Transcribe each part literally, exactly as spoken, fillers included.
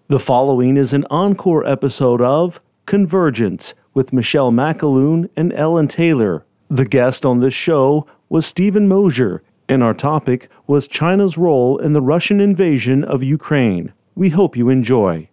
The following is an encore episode of Convergence with Michelle McAloon and Ellen Taylor. The guest on this show was Stephen Mosher, and our topic was China's role in the Russian invasion of Ukraine. We hope you enjoy.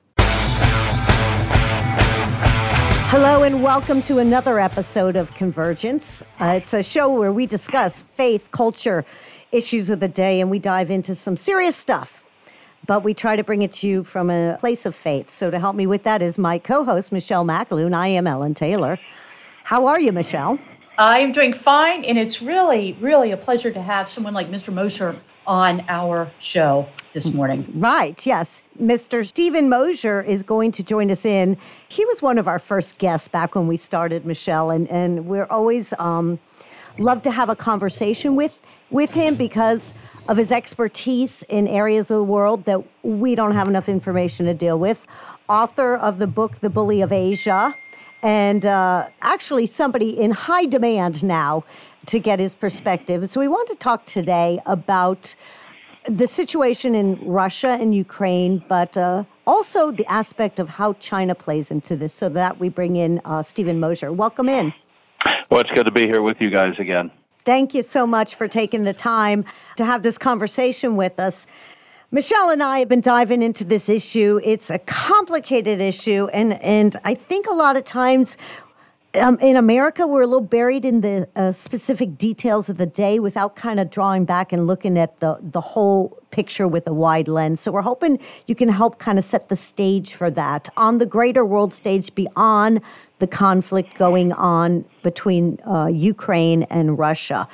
Hello and welcome to another episode of Convergence. Uh, it's a show where we discuss faith, culture, issues of the day, and we dive into some serious stuff. But we try to bring it to you from a place of faith. So to help me with that is my co-host, Michelle McAloon. I am Ellen Taylor. How are you, Michelle? I'm doing fine, and it's really, really a pleasure to have someone like Mister Mosher on our show this morning. Right, yes. Mister Stephen Mosher is going to join us in. He was one of our first guests back when we started, Michelle, and, and we're always um, love to have a conversation with, with him because of his expertise in areas of the world that we don't have enough information to deal with. Author of the book, The Bully of Asia, and uh, actually somebody in high demand now to get his perspective. So we want to talk today about the situation in Russia and Ukraine, but uh, also the aspect of how China plays into this, so that we bring in uh, Stephen Mosher. Welcome in. Well, it's good to be here with you guys again. Thank you so much for taking the time to have this conversation with us. Michelle and I have been diving into this issue. It's a complicated issue, and, and I think a lot of times um, in America, we're a little buried in the uh, specific details of the day without kind of drawing back and looking at the, the whole picture with a wide lens. So we're hoping you can help kind of set the stage for that on the greater world stage beyond the conflict going on between uh, Ukraine and Russia.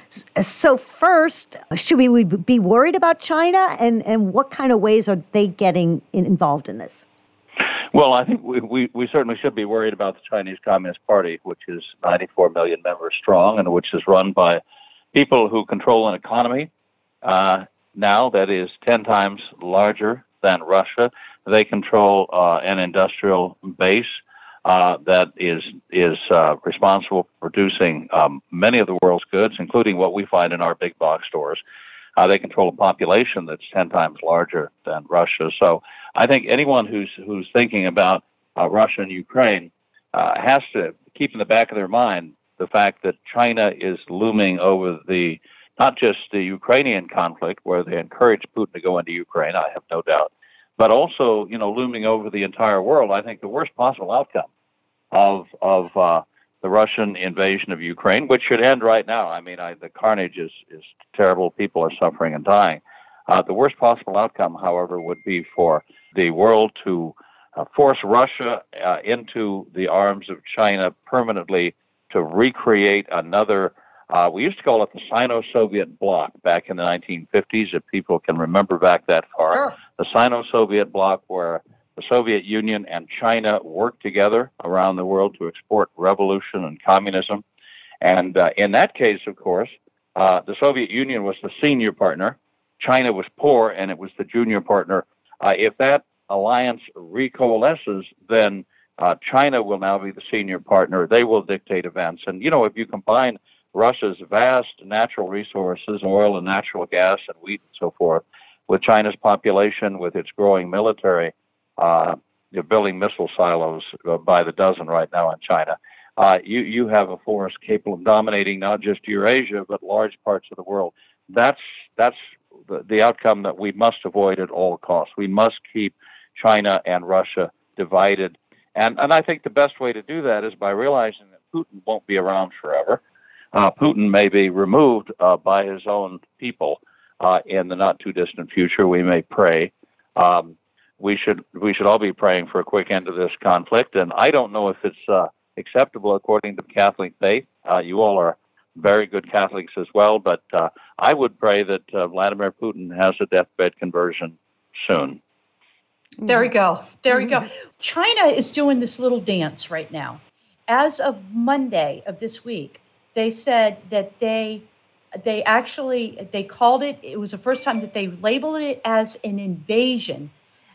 So first, should we be worried about China, and, and what kind of ways are they getting in, involved in this? Well, I think we, we, we certainly should be worried about the Chinese Communist Party, which is ninety-four million members strong and which is run by people who control an economy uh, now that is ten times larger than Russia. They control uh, an industrial base Uh, that is is uh, responsible for producing um, many of the world's goods, including what we find in our big box stores. Uh, they control a population that's ten times larger than Russia. So I think anyone who's who's thinking about uh, Russia and Ukraine uh, has to keep in the back of their mind the fact that China is looming over the not just the Ukrainian conflict, where they encourage Putin to go into Ukraine, I have no doubt, but also, you know, looming over the entire world. I think the worst possible outcome of of uh, the Russian invasion of Ukraine, which should end right now. I mean, I, the carnage is, is terrible. People are suffering and dying. Uh, the worst possible outcome, however, would be for the world to uh, force Russia uh, into the arms of China permanently to recreate another. Uh, we used to call it the Sino-Soviet bloc back in the nineteen fifties, if people can remember back that far. Sure. The Sino-Soviet bloc, where the Soviet Union and China worked together around the world to export revolution and communism. And uh, in that case, of course, uh, the Soviet Union was the senior partner. China was poor, and it was the junior partner. Uh, if that alliance recoalesces, then uh, China will now be the senior partner. They will dictate events. And, you know, if you combine Russia's vast natural resources, oil and natural gas and wheat and so forth, with China's population, with its growing military, uh, you're building missile silos uh, by the dozen right now in China, uh, you, you have a force capable of dominating not just Eurasia, but large parts of the world. That's, that's the, the outcome that we must avoid at all costs. We must keep China and Russia divided. And, and I think the best way to do that is by realizing that Putin won't be around forever. Uh, Putin may be removed uh, by his own people uh, in the not-too-distant future. We may pray. Um, we should we should all be praying for a quick end to this conflict. And I don't know if it's uh, acceptable according to the Catholic faith. Uh, you all are very good Catholics as well, but uh, I would pray that uh, Vladimir Putin has a deathbed conversion soon. There we go. There we go. China is doing this little dance right now. As of Monday of this week, they said that they they actually, they called it, it was the first time that they labeled it as an invasion,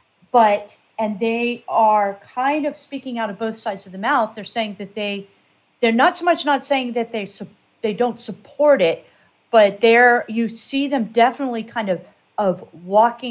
but, and they are kind of speaking out of both sides of the mouth. They're saying that they, they're not so much not saying that they they don't support it, but they're, you see them definitely kind of, of walking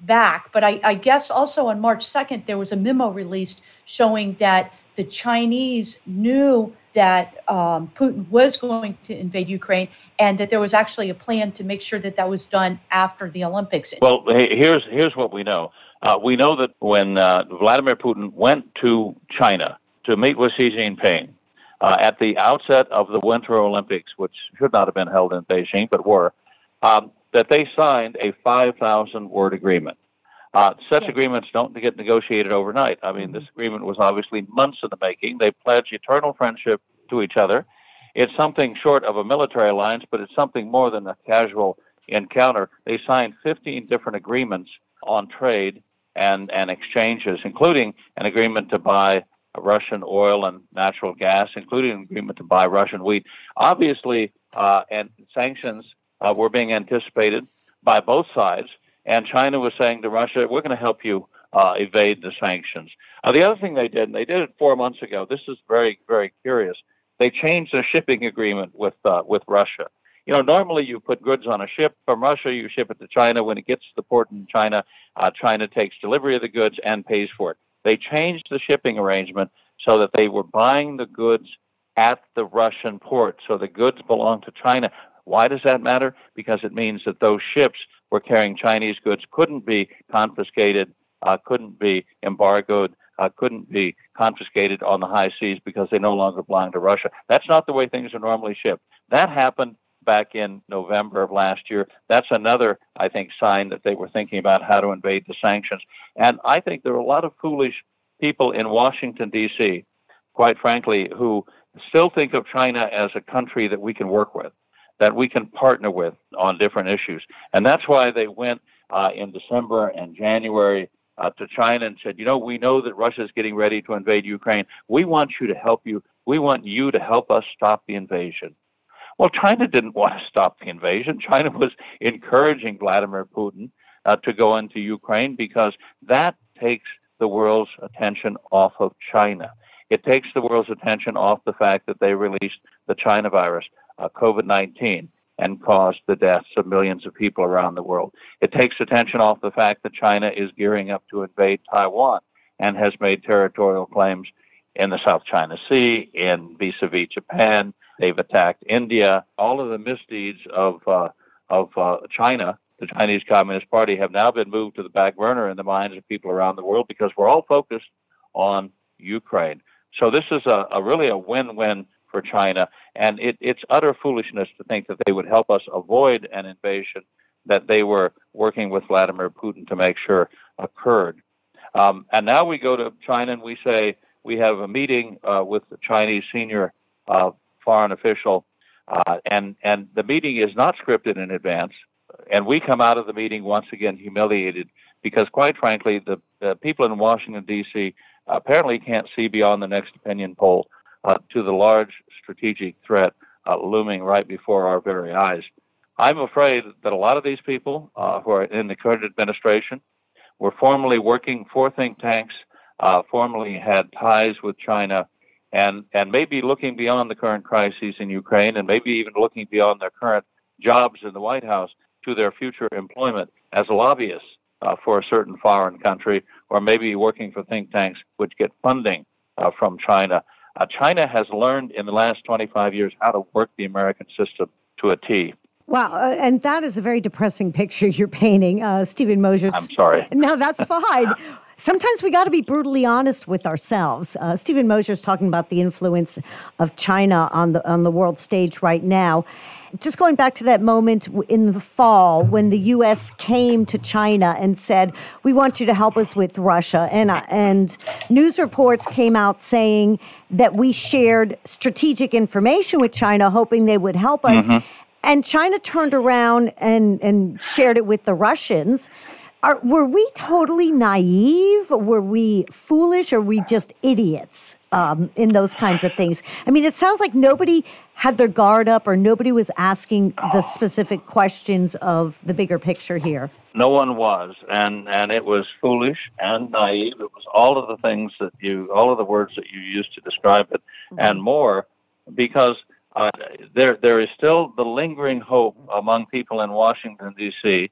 back. But I, I guess also on March second, there was a memo released showing that the Chinese knew that um, Putin was going to invade Ukraine and that there was actually a plan to make sure that that was done after the Olympics. Well, hey, here's here's what we know. Uh, we know that when uh, Vladimir Putin went to China to meet with Xi Jinping uh, at the outset of the Winter Olympics, which should not have been held in Beijing, but were, um, that they signed a five thousand word agreement. Uh, such yeah. agreements don't get negotiated overnight. I mean, this agreement was obviously months in the making. They pledged eternal friendship to each other. It's something short of a military alliance, but it's something more than a casual encounter. They signed fifteen different agreements on trade and, and exchanges, including an agreement to buy Russian oil and natural gas, including an agreement to buy Russian wheat. Obviously, uh, and sanctions uh, were being anticipated by both sides. And China was saying to Russia, we're going to help you uh, evade the sanctions. Uh, the other thing they did, and they did it four months ago, this is very, very curious, they changed the shipping agreement with uh, with Russia. You know, normally you put goods on a ship from Russia, you ship it to China. When it gets to the port in China, uh, China takes delivery of the goods and pays for it. They changed the shipping arrangement so that they were buying the goods at the Russian port. So the goods belong to China. Why does that matter? Because it means that those ships were carrying Chinese goods couldn't be confiscated, uh, couldn't be embargoed, uh, couldn't be confiscated on the high seas because they no longer belong to Russia. That's not the way things are normally shipped. That happened back in November of last year. That's another, I think, sign that they were thinking about how to invade the sanctions. And I think there are a lot of foolish people in Washington, D C, quite frankly, who still think of China as a country that we can work with, that we can partner with on different issues. And that's why they went uh, in December and January uh, to China and said, you know, we know that Russia is getting ready to invade Ukraine. We want you to help you. We want you to help us stop the invasion. Well, China didn't want to stop the invasion. China was encouraging Vladimir Putin uh, to go into Ukraine because that takes the world's attention off of China. It takes the world's attention off the fact that they released the China virus, uh, COVID nineteen, and caused the deaths of millions of people around the world. It takes attention off the fact that China is gearing up to invade Taiwan and has made territorial claims in the South China Sea, in vis-a-vis Japan. They've attacked India. All of the misdeeds of uh, of uh, China, the Chinese Communist Party, have now been moved to the back burner in the minds of people around the world because we're all focused on Ukraine. So this is a, a really a win-win for China, and it, it's utter foolishness to think that they would help us avoid an invasion that they were working with Vladimir Putin to make sure occurred. Um, and now we go to China and we say we have a meeting uh, with the Chinese senior uh, foreign official, uh, and, and the meeting is not scripted in advance. And we come out of the meeting once again humiliated because, quite frankly, the, the people in Washington, D C apparently can't see beyond the next opinion poll uh, to the large strategic threat uh, looming right before our very eyes. I'm afraid that a lot of these people uh, who are in the current administration were formerly working for think tanks, uh, formerly had ties with China, and, and maybe looking beyond the current crises in Ukraine and maybe even looking beyond their current jobs in the White House to their future employment as lobbyists uh, for a certain foreign country, or maybe working for think tanks which get funding uh, from China. Uh, China has learned in the last twenty-five years how to work the American system to a T. Wow, uh, and that is a very depressing picture you're painting, uh, Stephen Mosher. I'm sorry. No, that's fine. Sometimes we got to be brutally honest with ourselves. Uh, Stephen Mosher is talking about the influence of China on the on the world stage right now. Just going back to that moment in the fall when the U S came to China and said, "We want you to help us with Russia," and uh, and news reports came out saying that we shared strategic information with China, hoping they would help us. Mm-hmm. And China turned around and, and shared it with the Russians. Are, were we totally naive? Were we foolish? Or were we just idiots um, in those kinds of things? I mean, it sounds like nobody had their guard up or nobody was asking the specific questions of the bigger picture here. No one was, and, and it was foolish and naive. It was all of the things that you, all of the words that you used to describe it, mm-hmm. and more, because Uh, there, there is still the lingering hope among people in Washington, D C,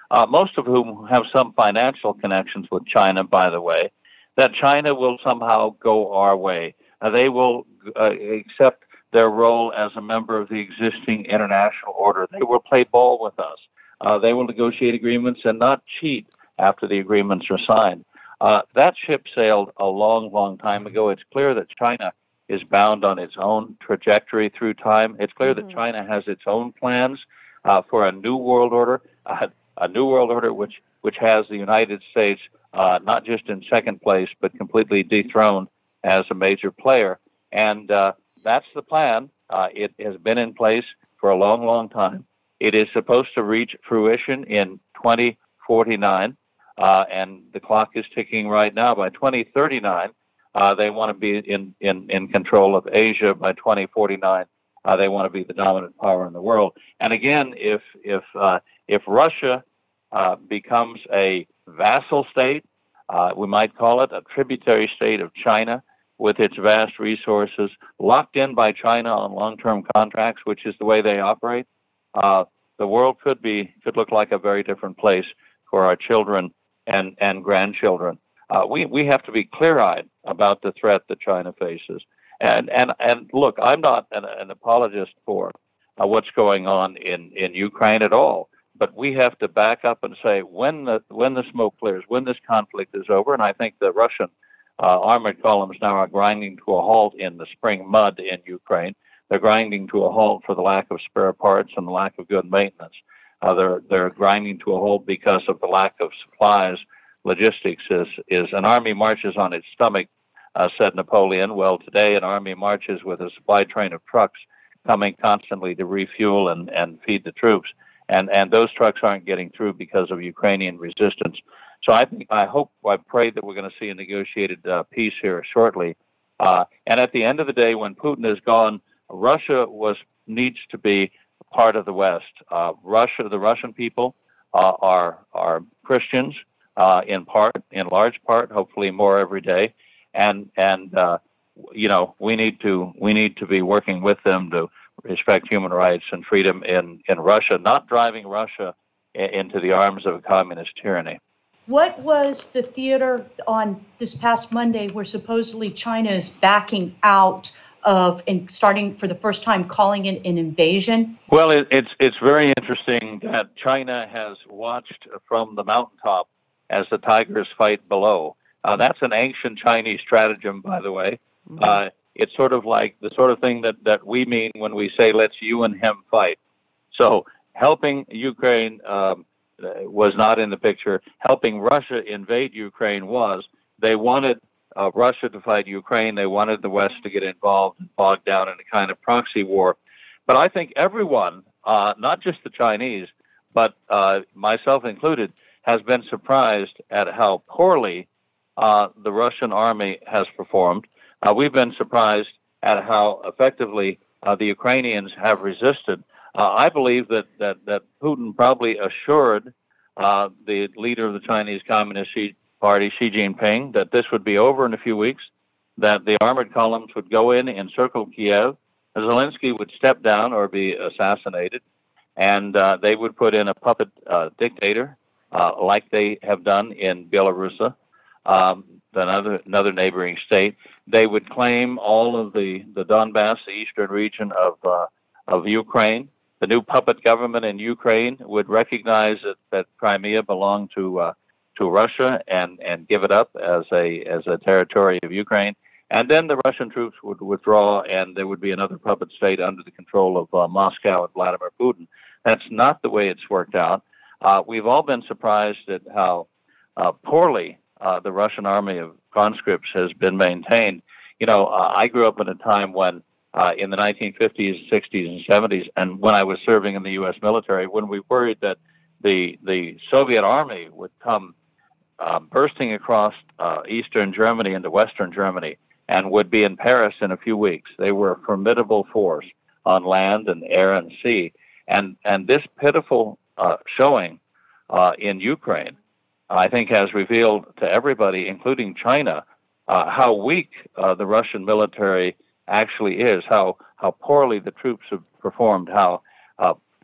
uh, most of whom have some financial connections with China, by the way, that China will somehow go our way. Uh, they will uh, accept their role as a member of the existing international order. They will play ball with us. Uh, they will negotiate agreements and not cheat after the agreements are signed. Uh, that ship sailed a long, long time ago. It's clear that China is bound on its own trajectory through time. It's clear mm-hmm. that China has its own plans uh, for a new world order, uh, a new world order which, which has the United States uh, not just in second place, but completely dethroned as a major player. And uh, that's the plan. Uh, it has been in place for a long, long time. It is supposed to reach fruition in twenty forty-nine, uh, and the clock is ticking right now. By twenty thirty-nine, uh, they want to be in, in, in control of Asia. By twenty forty-nine, uh, they want to be the dominant power in the world. And again, if if uh, if Russia uh, becomes a vassal state, uh, we might call it a tributary state of China, with its vast resources, locked in by China on long-term contracts, which is the way they operate, uh, the world could be could look like a very different place for our children and, and grandchildren. Uh, we we have to be clear-eyed about the threat that China faces. And and and look, I'm not an, an apologist for uh, what's going on in, in Ukraine at all, but we have to back up and say when the when the smoke clears, when this conflict is over, and I think the Russian uh, armored columns now are grinding to a halt in the spring mud in Ukraine. They're grinding to a halt for the lack of spare parts and the lack of good maintenance. Uh, they're they're grinding to a halt because of the lack of supplies. Logistics is is an army marches on its stomach, uh, said Napoleon. Well, today an army marches with a supply train of trucks coming constantly to refuel and, and feed the troops. And and those trucks aren't getting through because of Ukrainian resistance. So I think I hope I pray that we're going to see a negotiated uh, peace here shortly. Uh, and at the end of the day, when Putin is gone, Russia was needs to be part of the West. Uh, Russia, the Russian people uh, are are Christians uh, in part, in large part, hopefully more every day, and and uh, you know we need to we need to be working with them to respect human rights and freedom in, in Russia, not driving Russia into the arms of a communist tyranny. What was the theater on this past Monday where supposedly China is backing out of and starting for the first time calling it an invasion? Well, it, it's it's very interesting that China has watched from the mountaintop as the tigers fight below. Uh, that's an ancient Chinese stratagem, by the way. Mm-hmm. Uh, it's sort of like the sort of thing that, that we mean when we say, let's you and him fight. So helping Ukraine um, was not in the picture. Helping Russia invade Ukraine was. They wanted uh, Russia to fight Ukraine. They wanted the West to get involved and bogged down in a kind of proxy war. But I think everyone, uh, not just the Chinese, but uh, myself included, has been surprised at how poorly uh, the Russian army has performed. Uh, we've been surprised at how effectively uh, the Ukrainians have resisted. Uh, I believe that, that, that Putin probably assured uh, the leader of the Chinese Communist Party, Xi Jinping, that this would be over in a few weeks, that the armored columns would go in, encircle Kiev, Zelensky would step down or be assassinated, and uh, they would put in a puppet uh, dictator uh, like they have done in Belarus, um, another, another neighboring state. They would claim all of the, the Donbass, the eastern region of uh, of Ukraine. The new puppet government in Ukraine would recognize that, that Crimea belonged to uh, to Russia and, and give it up as a as a territory of Ukraine. And then the Russian troops would withdraw, and there would be another puppet state under the control of uh, Moscow and Vladimir Putin. That's not the way it's worked out. Uh, we've all been surprised at how uh, poorly uh, the Russian army of conscripts has been maintained. You know, uh, I grew up in a time when, uh, in the nineteen fifties, sixties, and seventies, and when I was serving in the U S military, when we worried that the the Soviet army would come uh, bursting across uh, eastern Germany into western Germany and would be in Paris in a few weeks. They were a formidable force on land and air and sea. And, and this pitiful uh, showing uh, in Ukraine, I think, has revealed to everybody, including China, uh, how weak uh, the Russian military actually is, how how poorly the troops have performed, how uh,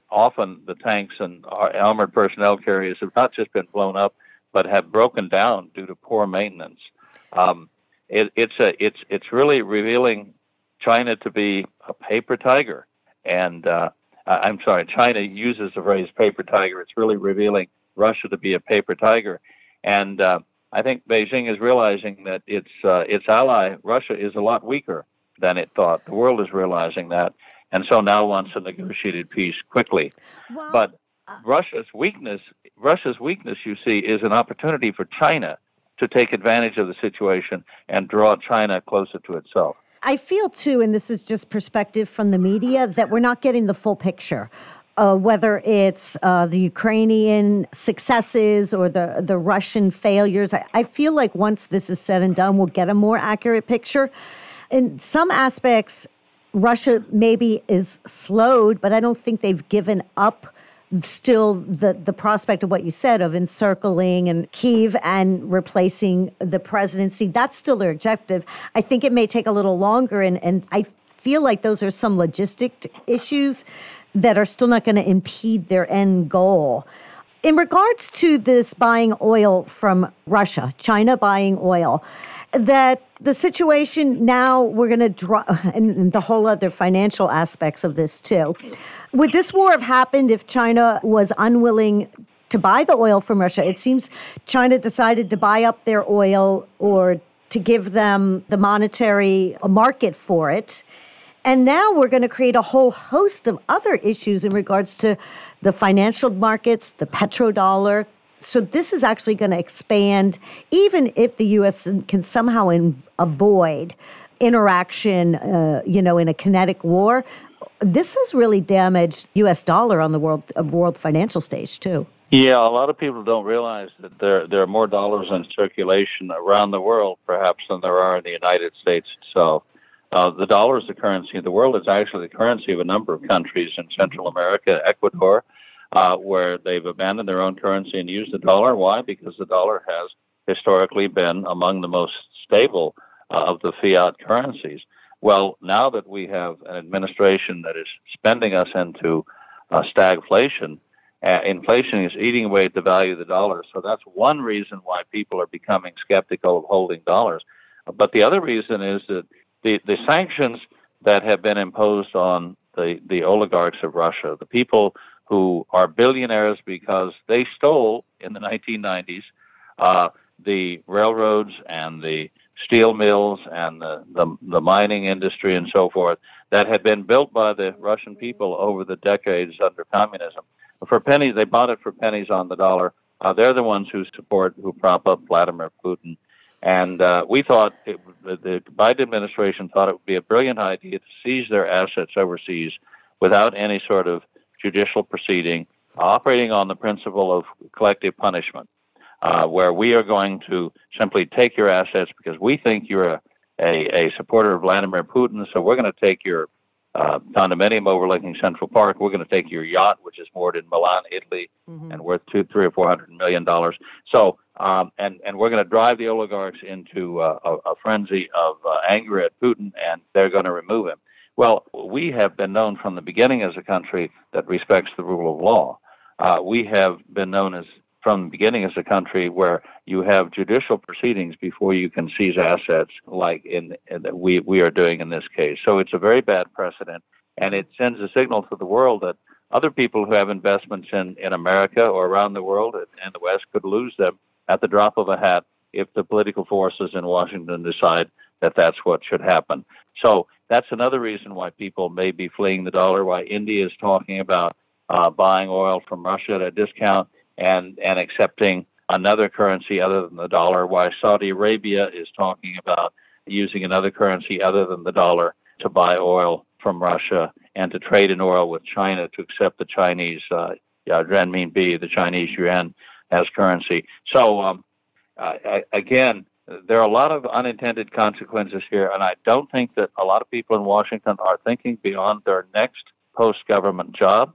often the tanks and armored personnel carriers have not just been blown up, but have broken down due to poor maintenance. Um, it, it's a it's it's really revealing China to be a paper tiger, and uh, I'm sorry, China uses the phrase paper tiger. It's really revealing Russia to be a paper tiger, and uh, I think Beijing is realizing that its uh, its ally Russia is a lot weaker than it thought. The world is realizing that, and so now wants a negotiated peace quickly. Well, but Russia's weakness, Russia's weakness, you see, is an opportunity for China to take advantage of the situation and draw China closer to itself. I feel, too, and this is just perspective from the media, that we're not getting the full picture. Uh, whether it's uh, the Ukrainian successes or the, the Russian failures. I, I feel like once this is said and done, we'll get a more accurate picture. In some aspects, Russia maybe is slowed, but I don't think they've given up still the, the prospect of what you said of encircling and Kyiv and replacing the presidency. That's still their objective. I think it may take a little longer, and, and I feel like those are some logistic issues that are still not going to impede their end goal. In regards to this buying oil from Russia, China buying oil, that the situation now we're going to draw, and the whole other financial aspects of this too. Would this war have happened if China was unwilling to buy the oil from Russia? It seems China decided to buy up their oil or to give them the monetary market for it. And now we're going to create a whole host of other issues in regards to the financial markets, the petrodollar. So this is actually going to expand, even if the U S can somehow in, avoid interaction, uh, you know, in a kinetic war. This has really damaged U S dollar on the world uh, world financial stage, too. Yeah, a lot of people don't realize that there there are more dollars in circulation around the world, perhaps, than there are in the United States itself. Uh, the dollar is the currency of the world. It's actually the currency of a number of countries in Central America, Ecuador, uh, where they've abandoned their own currency and used the dollar. Why? Because the dollar has historically been among the most stable uh, of the fiat currencies. Well, now that we have an administration that is spending us into uh, stagflation, uh, inflation is eating away at the value of the dollar. So that's one reason why people are becoming skeptical of holding dollars. But the other reason is that the, the sanctions that have been imposed on the, the oligarchs of Russia, the people who are billionaires because they stole in the nineteen nineties uh, the railroads and the steel mills and the, the, the mining industry and so forth that had been built by the Russian people over the decades under communism. For pennies, they bought it for pennies on the dollar. Uh, they're the ones who support, who prop up Vladimir Putin. And uh, we thought, it, the Biden administration thought it would be a brilliant idea to seize their assets overseas without any sort of judicial proceeding, operating on the principle of collective punishment. Uh, where we are going to simply take your assets because we think you're a, a, a supporter of Vladimir Putin, so we're going to take your uh, condominium overlooking Central Park. We're going to take your yacht, which is moored in Milan, Italy, mm-hmm. and worth two, three or four hundred million dollars. So, um, and and we're going to drive the oligarchs into uh, a, a frenzy of uh, anger at Putin, and they're going to remove him. Well, we have been known from the beginning as a country that respects the rule of law. Uh, we have been known as from the beginning as a country where you have judicial proceedings before you can seize assets like in, in that we, we are doing in this case. So it's a very bad precedent, and it sends a signal to the world that other people who have investments in, in America or around the world and the West could lose them at the drop of a hat if the political forces in Washington decide that that's what should happen. So that's another reason why people may be fleeing the dollar, why India is talking about uh, buying oil from Russia at a discount, and and accepting another currency other than the dollar, why Saudi Arabia is talking about using another currency other than the dollar to buy oil from Russia and to trade in oil with China, to accept the Chinese uh, yeah, renminbi, the Chinese yuan, as currency. So, um, uh, again, there are a lot of unintended consequences here, and I don't think that a lot of people in Washington are thinking beyond their next post-government job,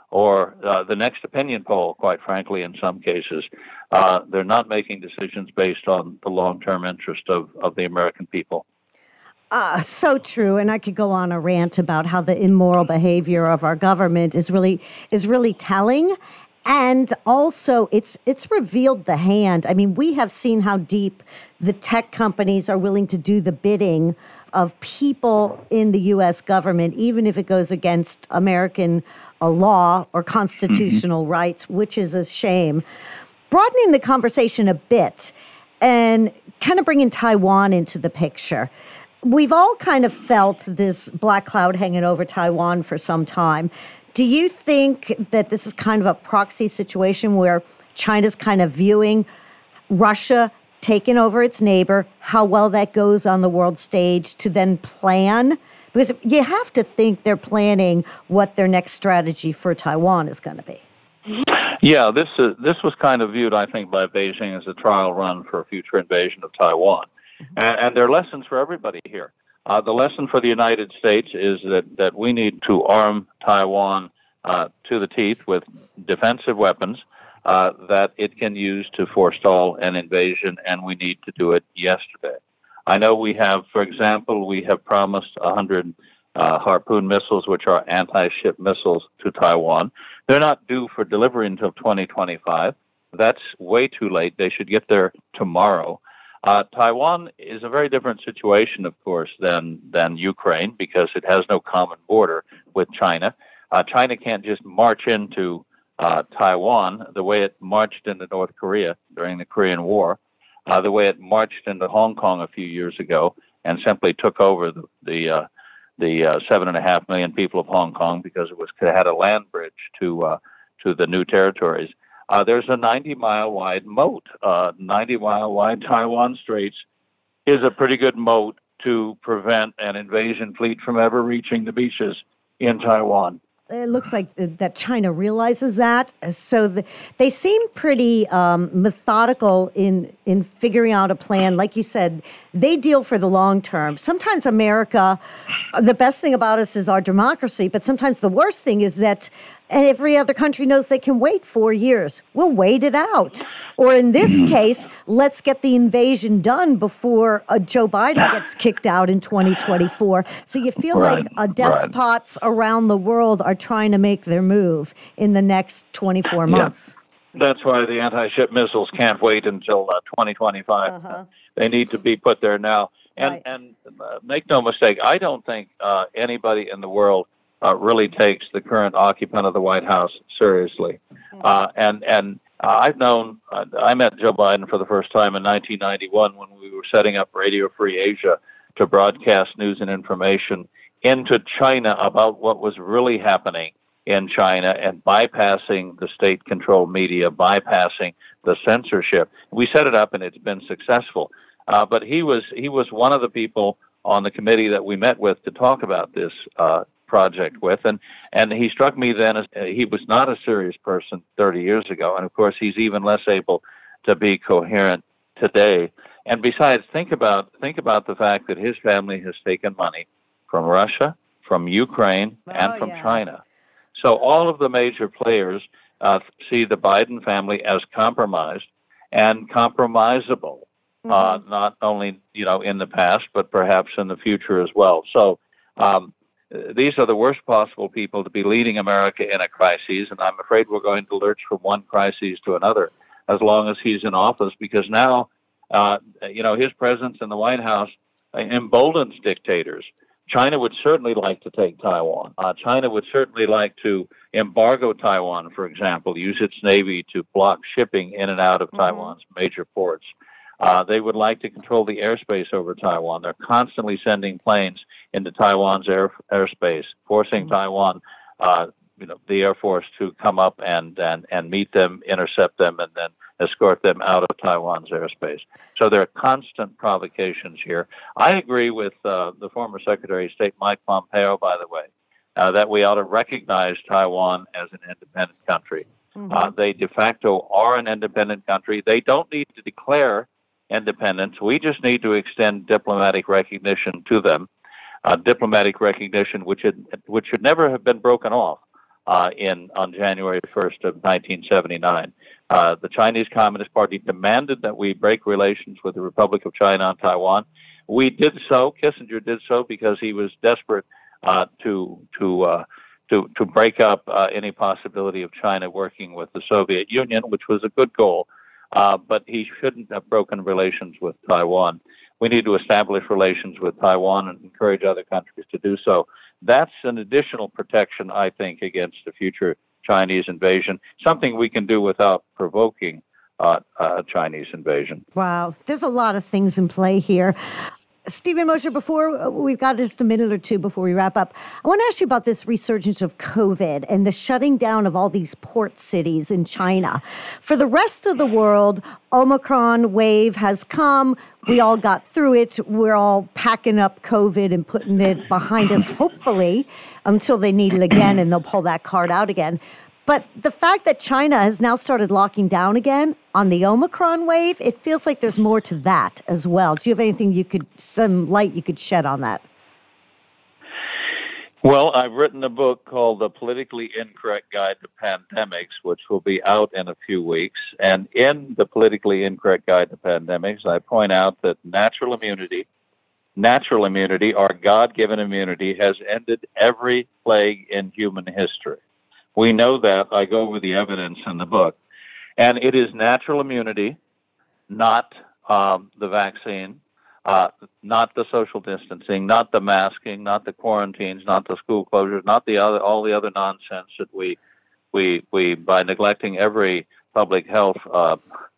or uh, the next opinion poll, quite frankly, in some cases. Uh, they're not making decisions based on the long-term interest of, of the American people. Uh, so true, and I could go on a rant about how the immoral behavior of our government is really is really telling, and also it's it's revealed the hand. I mean, we have seen how deep the tech companies are willing to do the bidding of people in the U S government, even if it goes against American uh, law or constitutional mm-hmm. rights, which is a shame. Broadening the conversation a bit and kind of bringing Taiwan into the picture. We've all kind of felt this black cloud hanging over Taiwan for some time. Do you think that this is kind of a proxy situation where China's kind of viewing Russia taking over its neighbor, how well that goes on the world stage to then plan? Because you have to think they're planning what their next strategy for Taiwan is going to be. Yeah, this is, this was kind of viewed, I think, by Beijing as a trial run for a future invasion of Taiwan. And, and there are lessons for everybody here. Uh, the lesson for the United States is that, that we need to arm Taiwan uh, to the teeth with defensive weapons uh, that it can use to forestall an invasion, and we need to do it yesterday. I know we have, for example, we have promised one hundred uh, Harpoon missiles, which are anti-ship missiles, to Taiwan. They're not due for delivery until twenty twenty-five. That's way too late. They should get there tomorrow. Uh, Taiwan is a very different situation, of course, than than Ukraine because it has no common border with China. Uh, China can't just march into uh, Taiwan the way it marched into North Korea during the Korean War, uh, the way it marched into Hong Kong a few years ago and simply took over the the, uh, the uh, seven and a half million people of Hong Kong because it was it had a land bridge to uh, to the new territories. Uh, there's a ninety mile wide moat. Uh, ninety mile wide Taiwan Straits is a pretty good moat to prevent an invasion fleet from ever reaching the beaches in Taiwan. It looks like that China realizes that. So the, they seem pretty um, methodical in, in figuring out a plan. Like you said, they deal for the long term. Sometimes America, the best thing about us is our democracy, but sometimes the worst thing is that and every other country knows they can wait four years. We'll wait it out. Or in this case, let's get the invasion done before uh, Joe Biden gets kicked out in twenty twenty-four. So you feel right. like uh, despots right. around the world are trying to make their move in the next twenty-four months. Yeah. That's why the anti-ship missiles can't wait until uh, twenty twenty-five. Uh-huh. They need to be put there now. And, right. and uh, make no mistake, I don't think uh, anybody in the world Uh, really takes the current occupant of the White House seriously. Uh, and and uh, I've known, uh, I met Joe Biden for the first time in nineteen ninety-one when we were setting up Radio Free Asia to broadcast news and information into China about what was really happening in China and bypassing the state-controlled media, bypassing the censorship. We set it up and it's been successful. Uh, but he was he was one of the people on the committee that we met with to talk about this uh project with, and and he struck me then as uh, he was not a serious person thirty years ago, and of course he's even less able to be coherent today. And besides, think about think about the fact that his family has taken money from Russia, from Ukraine, oh, and from yeah. China. So all of the major players uh, see the Biden family as compromised and compromisable, mm-hmm. uh, not only you know in the past but perhaps in the future as well. So. Um, These are the worst possible people to be leading America in a crisis, and I'm afraid we're going to lurch from one crisis to another as long as he's in office, because now, uh, you know, his presence in the White House emboldens dictators. China would certainly like to take Taiwan. Uh, China would certainly like to embargo Taiwan, for example, use its navy to block shipping in and out of mm-hmm. Taiwan's major ports. Uh, they would like to control the airspace over Taiwan. They're constantly sending planes into Taiwan's air, airspace, forcing mm-hmm. Taiwan, uh, you know, the Air Force to come up and, and, and meet them, intercept them, and then escort them out of Taiwan's airspace. So there are constant provocations here. I agree with uh, the former Secretary of State, Mike Pompeo, by the way, uh, that we ought to recognize Taiwan as an independent country. Mm-hmm. Uh, they de facto are an independent country. They don't need to declare independence. We just need to extend diplomatic recognition to them, uh, diplomatic recognition which had, which should never have been broken off uh, in on January first of nineteen seventy-nine. Uh, the Chinese Communist Party demanded that we break relations with the Republic of China on Taiwan. We did so. Kissinger did so because he was desperate uh, to to uh, to to break up uh, any possibility of China working with the Soviet Union, which was a good goal. Uh, but he shouldn't have broken relations with Taiwan. We need to establish relations with Taiwan and encourage other countries to do so. That's an additional protection, I think, against a future Chinese invasion, something we can do without provoking uh, a Chinese invasion. Wow. There's a lot of things in play here. Stephen Mosher, before we've got just a minute or two before we wrap up, I want to ask you about this resurgence of COVID and the shutting down of all these port cities in China. For the rest of the world, Omicron wave has come. We all got through it. We're all packing up COVID and putting it behind us, hopefully, until they need it again and they'll pull that card out again. But the fact that China has now started locking down again on the Omicron wave, it feels like there's more to that as well. Do you have anything you could, some light you could shed on that? Well, I've written a book called The Politically Incorrect Guide to Pandemics, which will be out in a few weeks. And in The Politically Incorrect Guide to Pandemics, I point out that natural immunity, natural immunity, or God-given immunity, has ended every plague in human history. We know that. I go over the evidence in the book. And it is natural immunity, not um, the vaccine, uh, not the social distancing, not the masking, not the quarantines, not the school closures, not the other, all the other nonsense that we, we, we by neglecting every public health, uh,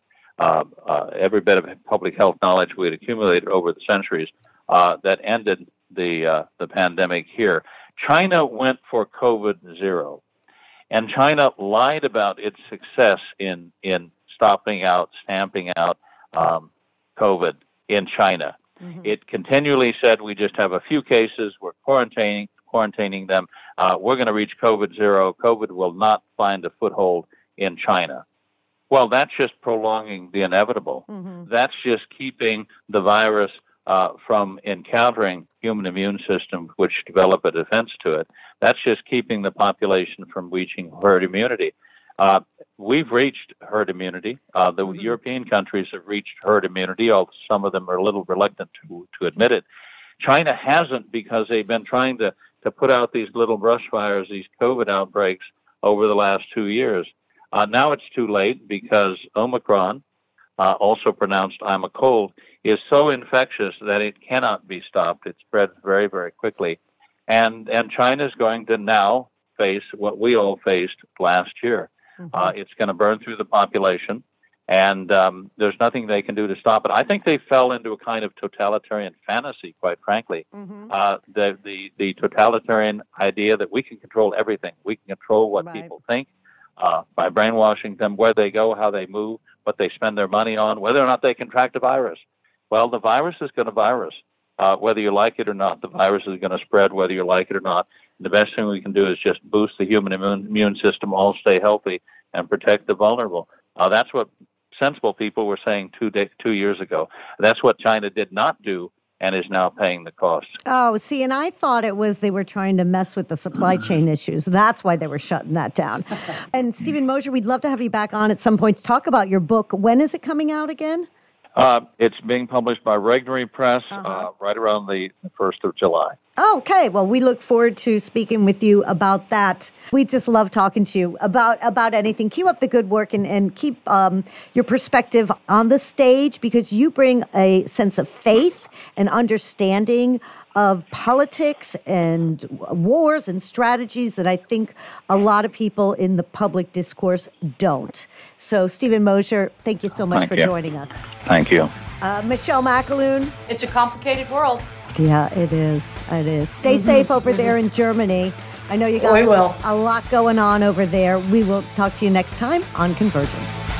uh, uh, every bit of public health knowledge we had accumulated over the centuries, uh, that ended the uh, the pandemic here. China went for COVID zero. And China lied about its success in, in stopping out, stamping out um, COVID in China. Mm-hmm. It continually said, we just have a few cases, we're quarantining, quarantining them, uh, we're going to reach COVID zero, COVID will not find a foothold in China. Well, that's just prolonging the inevitable. Mm-hmm. That's just keeping the virus uh, from encountering human immune systems which develop a defense to it. That's just keeping the population from reaching herd immunity. Uh, we've reached herd immunity. Uh, the mm-hmm. European countries have reached herd immunity, although some of them are a little reluctant to, to admit it. China hasn't, because they've been trying to, to put out these little brush fires, these COVID outbreaks over the last two years. Uh, now it's too late because Omicron, uh, also pronounced I'm a cold, is so infectious that it cannot be stopped. It spreads very, very quickly. And and China is going to now face what we all faced last year. Mm-hmm. Uh, it's going to burn through the population, and um, there's nothing they can do to stop it. I think they fell into a kind of totalitarian fantasy, quite frankly. Mm-hmm. Uh, the, the, the totalitarian idea that we can control everything. We can control what right. people think uh, by brainwashing them, where they go, how they move, what they spend their money on, whether or not they contract a virus. Well, the virus is going to virus. Uh, whether you like it or not, the virus is going to spread whether you like it or not. And the best thing we can do is just boost the human immune, immune system, all stay healthy, and protect the vulnerable. Uh, that's what sensible people were saying two, day, two years ago. That's what China did not do and is now paying the cost. Oh, see, and I thought it was they were trying to mess with the supply chain issues. That's why they were shutting that down. And Stephen Mosher, we'd love to have you back on at some point to talk about your book. When is it coming out again? Uh, it's being published by Regnery Press uh-huh. uh, right around the first of July. Okay, well, we look forward to speaking with you about that. We just love talking to you about, about anything. Keep up the good work and, and keep um, your perspective on the stage, because you bring a sense of faith and understanding of politics and wars and strategies that I think a lot of people in the public discourse don't. So, Stephen Mosher, thank you so much thank for you. joining us. Thank you. Uh, Michelle McAloon. It's a complicated world. Yeah, it is. It is. Stay mm-hmm. safe over mm-hmm. there in Germany. I know you got we will. a lot going on over there. We will talk to you next time on Convergence.